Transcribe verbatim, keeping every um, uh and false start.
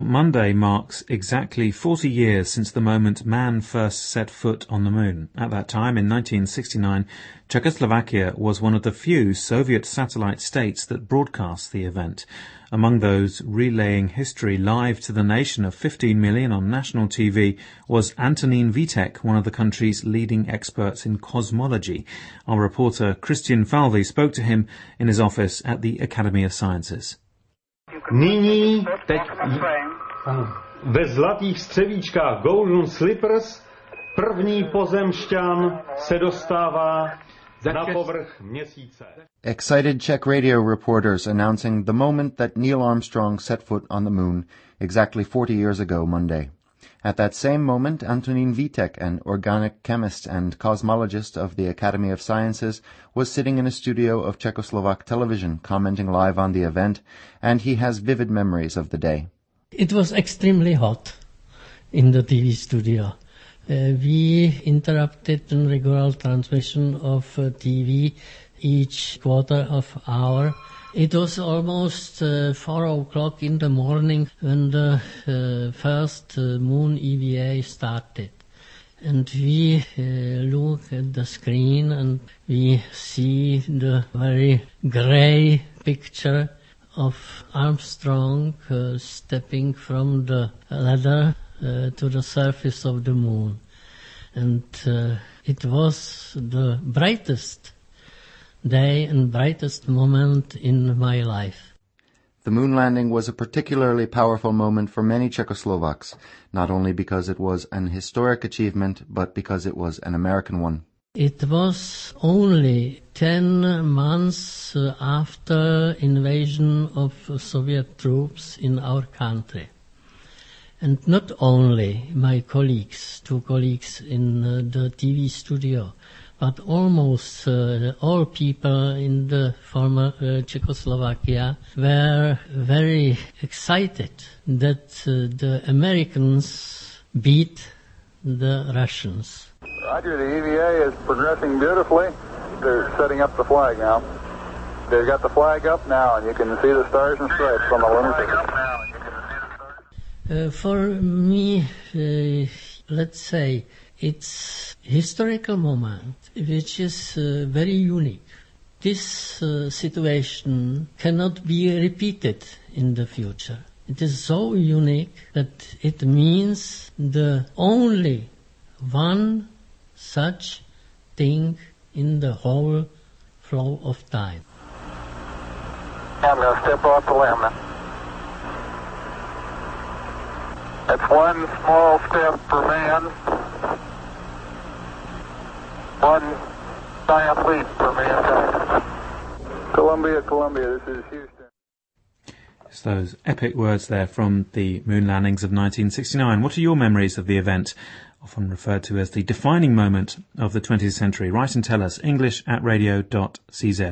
Monday marks exactly forty years since the moment man first set foot on the moon. At that time, in nineteen sixty-nine, Czechoslovakia was one of the few Soviet satellite states that broadcast the event. Among those relaying history live to the nation of fifteen million on national T V was Antonín Vítek, one of the country's leading experts in cosmology. Our reporter Christian Falvey spoke to him in his office at the Academy of Sciences. Nyní, teď, ve zlatých střevíčkách Golden Slippers, první pozemšťan se dostává na povrch měsíce. Excited Czech radio reporters announcing the moment that Neil Armstrong set foot on the moon exactly forty years ago Monday. At that same moment, Antonín Vítek, an organic chemist and cosmologist of the Academy of Sciences, was sitting in a studio of Czechoslovak television commenting live on the event, and he has vivid memories of the day. It was extremely hot in the T V studio. Uh, we interrupted the regular transmission of uh, T V each quarter of hour. It was almost uh, four o'clock in the morning when the uh, first uh, moon E V A started. And we uh, look at the screen and we see the very grey picture of Armstrong uh, stepping from the ladder uh, to the surface of the moon. And uh, it was the brightest day and brightest moment in my life. The moon landing was a particularly powerful moment for many Czechoslovaks, not only because it was an historic achievement, but because it was an American one. It was only ten months uh, after invasion of Soviet troops in our country. And not only my colleagues, two colleagues in uh, the T V studio, but almost uh, all people in the former uh, Czechoslovakia were very excited that uh, the Americans beat the Russians. Roger, the E V A is progressing beautifully. They're setting up the flag now. They've got the flag up now, and you can see the stars and stripes on the lunar. Uh, for me, uh, let's say, it's historical moment which is uh, very unique. This uh, situation cannot be repeated in the future. It is so unique that it means the only one such thing in the whole flow of time. I'm going to step off the limb now. That's one small step for man, one giant leap for mankind. Columbia, Columbia, this is Houston. It's those epic words there from the moon landings of nineteen sixty-nine. What are your memories of the event, often referred to as the defining moment of the twentieth century? Write and tell us, english at radio dot c z.